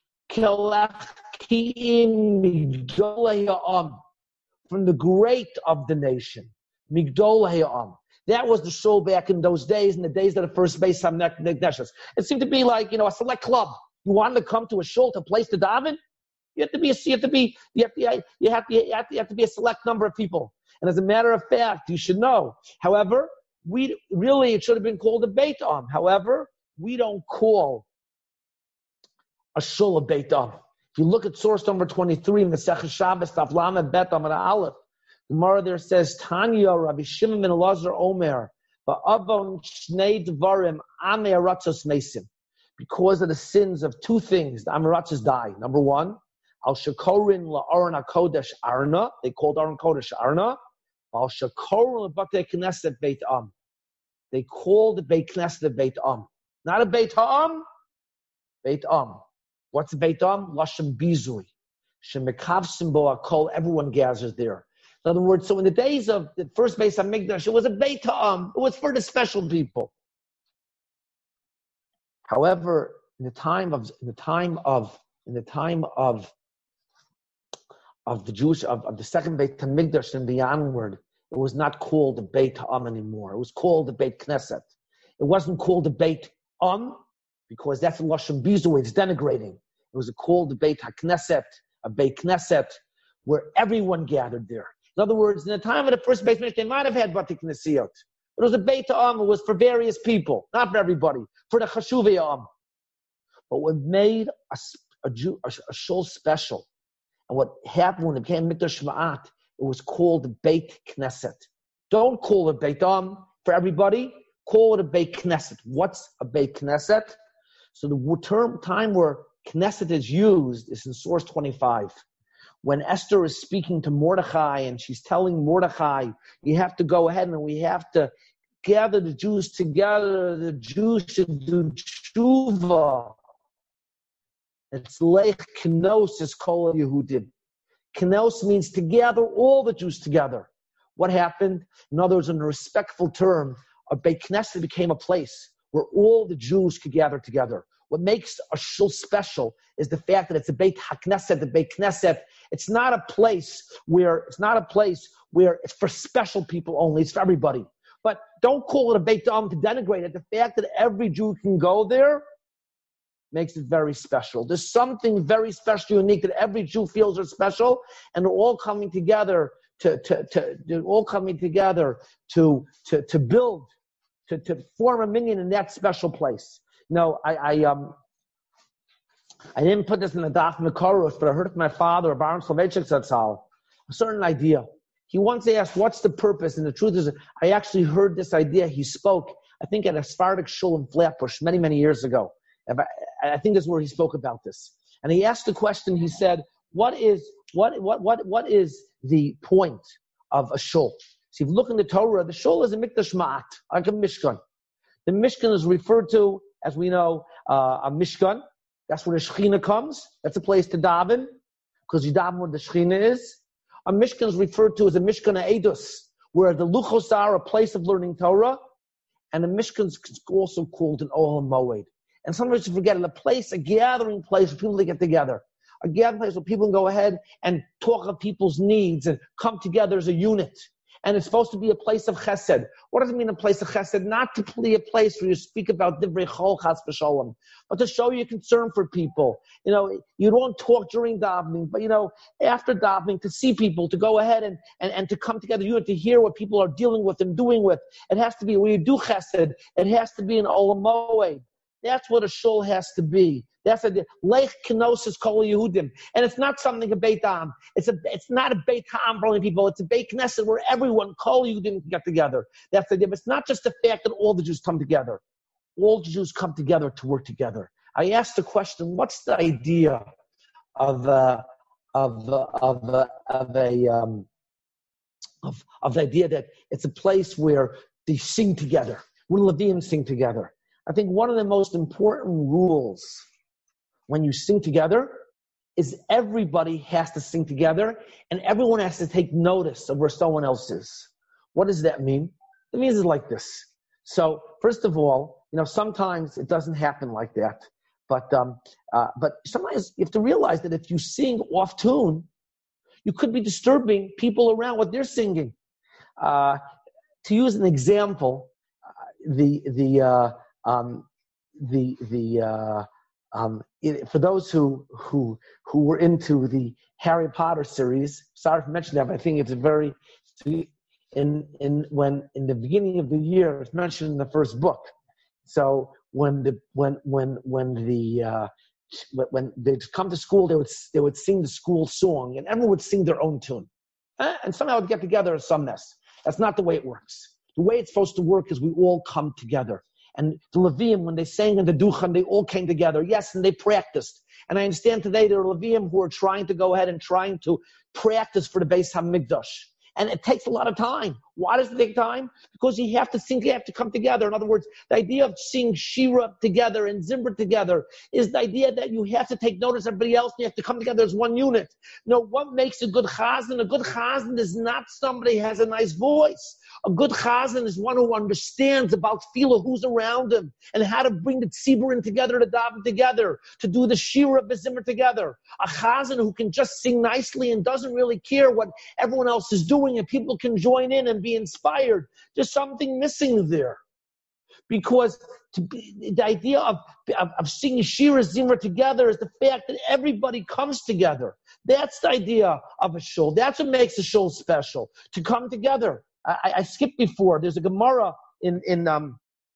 from the great of the nation. Migdol Ha'am. That was the shul back in those days, in the days of the first Beis HaMikdash. It seemed to be like, you know, a select club. You wanted to come to a shul to place the daven, you have to be a, you have to be, you have to, you have to, you have to, you have to be a select number of people. And as a matter of fact, you should know. However, we really, it should have been called a Beit Ha'am. However, we don't call a shul a Beit Ha'am. If you look at source number twenty-three in the Masechah Shabbos, Daf Lamed Bet Amud Aleph, the Gemara there says, Tanya Rabbi Shimon ben Elazar Omer, Ba'avon Shnei Dvarim Amei Aratzos Mesim. Because of the sins of two things, the Amaratzos die. Number one, Al Shakorin LaAron HaKodesh Arna, they called Aron Kodesh Arna. Al Shakorin LaBatei Knesset Beit Ha'am. They called the Beit Knesset Beit Ha'am. Not a Beit Ha'am, Beit Ha'am. What's a Beit Ha'am? Lashem Bizui. Shemekavsim Bo HaKol, everyone gathers there. In other words, so in the days of the first Beis HaMikdash, it was a Beit Ha'am. It was for the special people. However, in the time of in the time of in the time of of the Jewish of, of the second Beit HaMikdash and beyondward, it was not called the Beit Ha'am anymore. It was called the Beit Knesset. It wasn't called the Beit Ha'am because that's a Lashon Bizu. It's denigrating. It was called the Beit HaKnesset, a Beit Knesset, where everyone gathered there. In other words, in the time of the first Beit HaMikdash, they might have had Batei Knesiyot. It was a Beit Ha'am. It was for various people, not for everybody, for the Chashuvei Ha'am. But what made a, a, Jew, a, a shul special, and what happened when it became Mikdash Ma'at, it was called the Beit Knesset. Don't call it Beit Ha'am for everybody. Call it a Beit Knesset. What's a Beit Knesset? So the term time where Knesset is used is in source twenty-five. When Esther is speaking to Mordechai and she's telling Mordechai, you have to go ahead and we have to gather the Jews together. The Jews should do tshuva. It's leich knos is kol Yehudim. Knos means to gather all the Jews together. What happened? In other words, in a respectful term, a Beit Knesset became a place where all the Jews could gather together. What makes a shul special is the fact that it's a Beit HaKnesset, the Beit Knesset. It's not a place where it's not a place where it's for special people only. It's for everybody. But don't call it a Beit Ha'am to denigrate it. The fact that every Jew can go there makes it very special. There's something very special, unique that every Jew feels are special, and they're all coming together to to to they're all coming together to to to build to to form a minyan in that special place. No, I, I um I didn't put this in the Daf Mekaros, but I heard from my father, Baron Soloveitchik Zatzal, a certain idea. He once asked, what's the purpose? And the truth is, I actually heard this idea. He spoke, I think, at a Sephardic shul in Flatbush many, many years ago. I think that's where he spoke about this. And he asked the question, he said, what is what what what what is the point of a shul? So if you look in the Torah, the shul is a mikdash ma'at, like a mishkan. The mishkan is referred to, as we know, uh, a mishkan. That's where the Shekhinah comes. That's a place to daven, because you daven where the Shekhinah is. A mishkan is referred to as a mishkan edus, where the luchos are, a place of learning Torah. And the mishkan is also called an ohel moed. And sometimes you forget it, a place, a gathering place for people to get together. A gathering place where people can go ahead and talk of people's needs and come together as a unit. And it's supposed to be a place of chesed. What does it mean, a place of chesed? Not to be a place where you speak about divrei chol chas v'sholom, but to show your concern for people. You know, you don't talk during davening, but you know, after davening, to see people, to go ahead and, and, and to come together, you know, to hear what people are dealing with and doing with. It has to be where you do chesed. It has to be an olam moed. That's what a shul has to be. That's a leich kenosis kol Yehudim, and it's not something a beit am. It's a it's not a beit am for only people. It's a beit knesset where everyone kol Yehudim can get together. That's the idea. It's not just the fact that all the Jews come together. All the Jews come together to work together. I asked the question: what's the idea of uh, of uh, of uh, of a um, of of the idea that it's a place where they sing together, where Levium sing together? I think one of the most important rules when you sing together is everybody has to sing together and everyone has to take notice of where someone else is. What does that mean? It means it's like this. So first of all, you know, sometimes it doesn't happen like that. But um, uh, but sometimes you have to realize that if you sing off tune, you could be disturbing people around what they're singing. Uh, to use an example, uh, the the uh, um, the the uh, um, it, for those who who who were into the Harry Potter series, sorry for mentioning that, but I think it's a very in in when in the beginning of the year it's mentioned in the first book. So when the when when when the uh, when they'd come to school, they would they would sing the school song, and everyone would sing their own tune, eh? And somehow would get together as some mess. That's not the way it works. The way it's supposed to work is we all come together. And the Levium, when they sang in the Duchan, they all came together. Yes, and they practiced. And I understand today there are Levium who are trying to go ahead and trying to practice for the Beis HaMikdash. And it takes a lot of time. Why does it take time? Because you have to sing, you have to come together. In other words, the idea of singing Shira together and Zimra together is the idea that you have to take notice of everybody else and you have to come together as one unit. You know, what makes a good chazan? A good chazan is not somebody who has a nice voice. A good chazan is one who understands about feel who's around him and how to bring the tzibur together, to daven together, to do the shira bezimmer together. A chazan who can just sing nicely and doesn't really care what everyone else is doing, and people can join in and be inspired. There's something missing there. Because to be, the idea of, of, of singing shira zimra together is the fact that everybody comes together. That's the idea of a shul. That's what makes a shul special, to come together. I, I skipped before. There's a Gemara in in um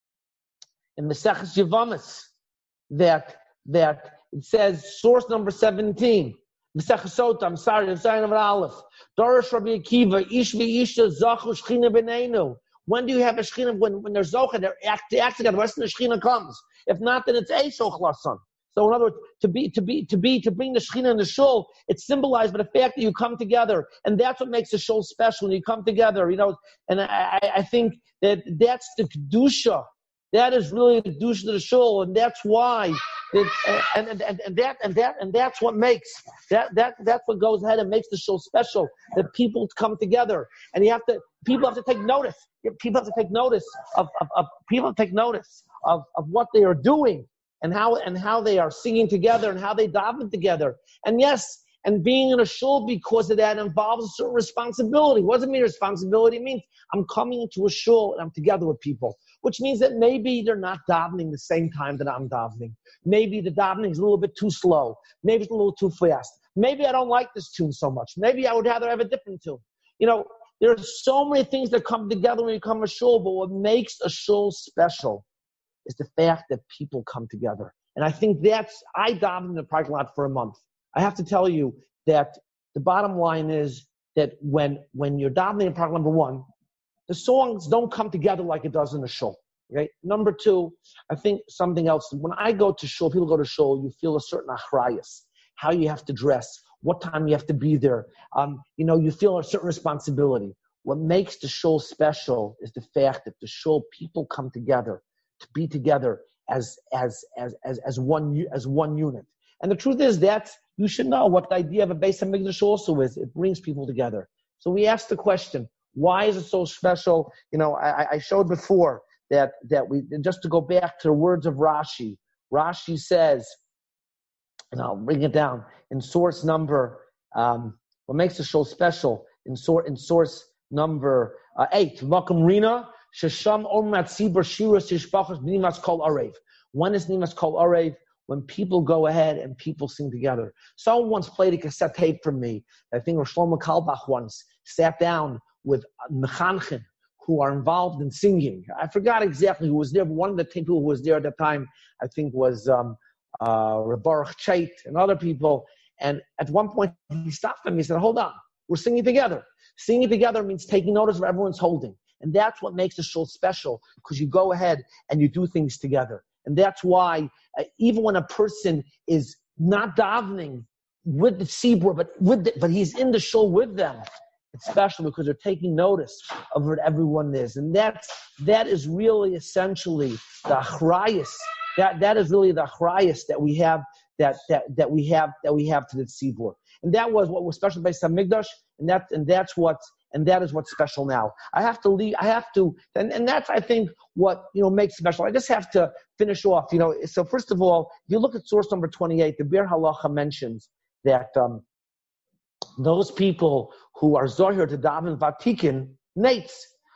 in Maseches Yevamos that that it says, source number seventeen. Maseches Sota. I'm sorry. I'm sorry. Number Aleph. Darash Rabbi Akiva. Ish v'isha zachu shchina b'neinu. When do you have a shchina? When when there's zocha, they're act act together. When the shchina comes. If not, then it's eishoch lasan. So in other words, to be, to be, to be, to bring the Shekhinah in the shul, it's symbolized by the fact that you come together, and that's what makes the shul special. When you come together, you know, and I, I think that that's the kedusha. That is really the kedusha of the shul, and that's why, it, and, and, and, and that, and that, and that's what makes that, that, that's what goes ahead and makes the shul special. That people come together, and you have to, people have to take notice. People have to take notice of, of, of people have to take notice of, of what they are doing. And how and how they are singing together and how they daven together. And yes, and being in a shul because of that involves a certain responsibility. What does it mean responsibility? It means I'm coming into a shul and I'm together with people, which means that maybe they're not davening the same time that I'm davening. Maybe the davening is a little bit too slow. Maybe it's a little too fast. Maybe I don't like this tune so much. Maybe I would rather have a different tune. You know, there are so many things that come together when you come to a shul, but what makes a shul special is the fact that people come together. And I think that's, I davened in the parking lot for a month. I have to tell you that the bottom line is that when, when you're davening in parking lot, number one, the songs don't come together like it does in the shul. Okay. Number two, I think something else. When I go to shul, people go to shul, you feel a certain achrayus, how you have to dress, what time you have to be there. Um, you know, you feel a certain responsibility. What makes the shul special is the fact that the shul people come together to be together as as as as as one as one unit. And the truth is that you should know what the idea of a Beis HaMikdash also is. It brings people together. So we asked the question, why is it so special? You know, I, I showed before that that we just to go back to the words of Rashi. Rashi says, and I'll bring it down in source number. Um, what makes the shul special in source in source number uh, eight? Makom Rina shesham omat sibur shiras tishpachos b'nimas kol arev. When is nimas kol arev? When people go ahead and people sing together. Someone once played a cassette tape for me. I think Rosh Shlomo Kalbach once sat down with mechanchim who are involved in singing. I forgot exactly who was there, but one of the people who was there at the time, I think, was um, uh, Baruch Chait and other people. And at one point, he stopped them. He said, hold on, we're singing together. Singing together means taking notice of what everyone's holding. And that's what makes the shul special, because you go ahead and you do things together. And that's why uh, even when a person is not davening with the tzibur, but with the, but he's in the shul with them, it's special because they're taking notice of what everyone is. And that's, that is really essentially the achrayus. That, that is really the achrayus that we have, that, that, that we have, that we have to the tzibur. And that was what was special by Beis HaMikdash, and that, and that's what, and that is what's special now. I have to leave, I have to, and, and that's, I think, what, you know, makes special. I just have to finish off, you know. So first of all, if you look at source number twenty-eight, the Biur Halacha mentions that, um, those people who are zohir to daven vatikin nates,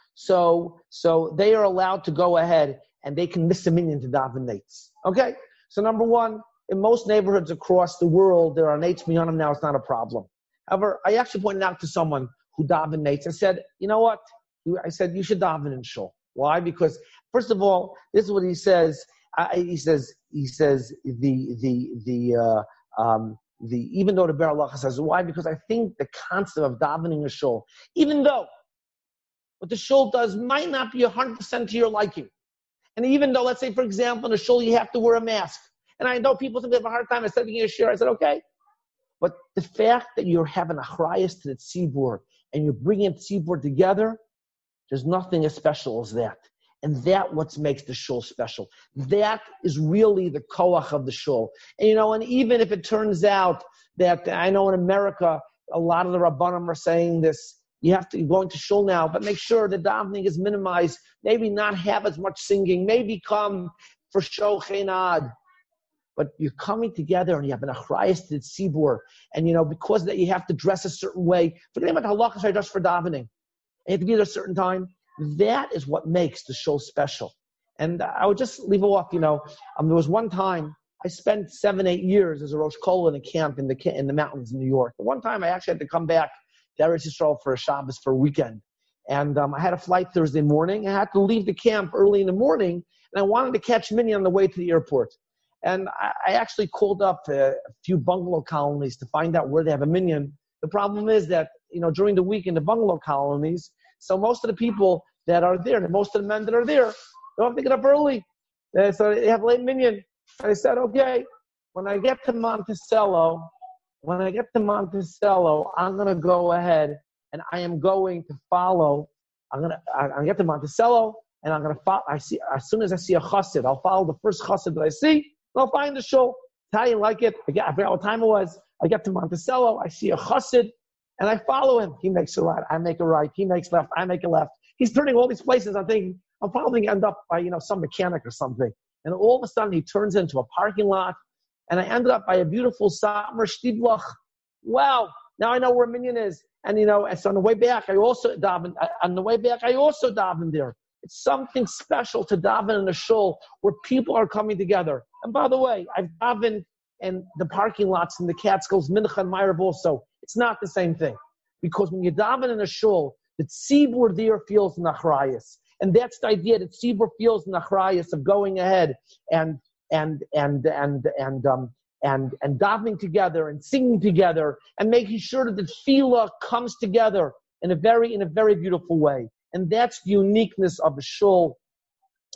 so so they are allowed to go ahead and they can miss a minyan to daven nates. Okay, so number one, in most neighborhoods across the world, there are nates minyanim now. It's not a problem. However, I actually pointed out to someone who daven nates. I said, you know what? I said you should daven in shul. Why? Because first of all, this is what he says. I, he says he says the the the uh, um. The, even though the Biur Halacha says, why? Because I think the concept of davening a shul, even though what the shul does might not be one hundred percent to your liking. And even though, let's say, for example, in a shul, you have to wear a mask. And I know people think they have a hard time. I said, giving you a share. I said, okay. But the fact that you're having a achrayus to the tzibur and you're bringing the tzibur together, there's nothing as special as that. And that what makes the shul special. That is really the koach of the shul. And you know, and even if it turns out that, I know in America, a lot of the Rabbanim are saying this, you have to be going to shul now, but make sure the davening is minimized. Maybe not have as much singing. Maybe come for show chenad. But you're coming together and you have an achrayus to the tzibur. And you know, because of that you have to dress a certain way. Forget about halachas just for davening. You have to be there at a certain time. That is what makes the shul special. And I would just leave off, you know, um, there was one time, I spent seven, eight years as a Rosh Kol in a camp in the in the mountains in New York. But one time I actually had to come back to Eretz Yisrael for a Shabbos for a weekend. And um, I had a flight Thursday morning. I had to leave the camp early in the morning, and I wanted to catch minyan on the way to the airport. And I, I actually called up a, a few bungalow colonies to find out where they have a minyan. The problem is that, you know, during the week in the bungalow colonies, so most of the people that are there, most of the men that are there, they have to get up early. Uh, so they have late minyan. And I said, okay, when I get to Monticello, when I get to Monticello, I'm going to go ahead and I am going to follow. I'm going to, I'm going to get to Monticello and I'm going to follow. I see, as soon as I see a chassid, I'll follow the first chassid that I see. And I'll find the shul. How you like it? I, get, I forgot what time it was. I get to Monticello. I see a chassid. And I follow him. He makes a right. I make a right. He makes left. I make a left. He's turning all these places. I'm thinking, I'm probably end up by, you know, some mechanic or something. And all of a sudden, he turns into a parking lot. And I ended up by a beautiful Satmar Shtiblach. Wow. Now I know where minyan is. And, you know, and so on the way back, I also davened. On the way back, I also davened there. It's something special to daven in a shul where people are coming together. And by the way, I've davened in the parking lots in the Catskills, Mincha and Ma'ariv also. It's not the same thing. Because when you daven in a shul, the tzibur there feels an achrayus. And that's the idea, that tzibur feels an achrayus of going ahead and and and and and um and and davening together and singing together and making sure that the tefillah comes together in a very in a very beautiful way. And that's the uniqueness of a shul.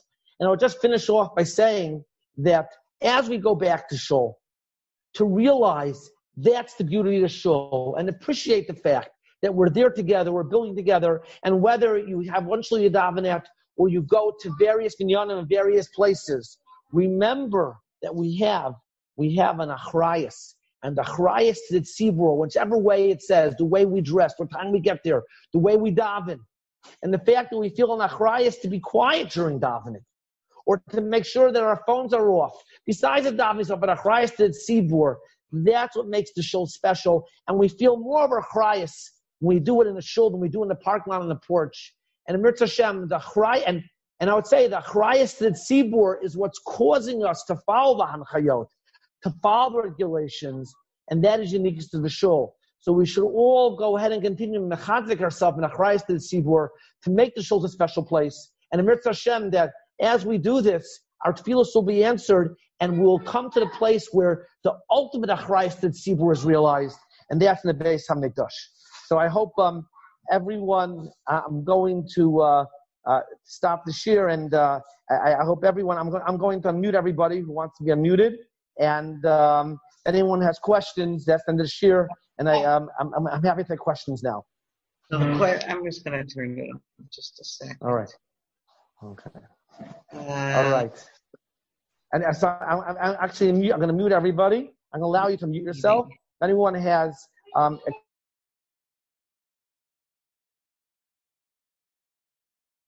And I'll just finish off by saying that as we go back to shul, to realize that's the beauty of shul and appreciate the fact that we're there together, we're building together, and whether you have one shul you daven at or you go to various minyanim in various places, remember that we have we have an achrayus, and the achrayus to the tzibur, whichever way it says, the way we dress, what time we get there, the way we daven, and the fact that we feel an achrayus to be quiet during davening, or to make sure that our phones are off. Besides the davening stuff, but achrayus to the tzibur, that's what makes the shul special, and we feel more of achrayus when we do it in the shul than we do in the parking lot on the porch. And in Mitzvah Hashem, the achrayus, and and I would say the achrayus to the tzibur is what's causing us to follow the hanchayot, to follow the regulations, and that is unique to the shul. So we should all go ahead and continue to mechatzik ourselves in achrayus to the tzibur to make the shul a special place. And in Mitzvah Hashem, that as we do this, our tefillos will be answered, and we'll come to the place where the ultimate achrayus to the tzibur is realized, and that's in the Beis HaMikdash. So I hope um, everyone, uh, I'm going to uh, uh, stop the shir, and uh, I, I hope everyone, I'm, go- I'm going to unmute everybody who wants to be unmuted, and um, anyone has questions, that's the end of the shir, and I, um, I'm, I'm, I'm happy to take questions now. No, I'm just going to turn it on just a second. All right. Okay. Uh, All right. And so I'm, I'm actually, I'm going to mute everybody. I'm going to allow you to mute yourself. If anyone has um,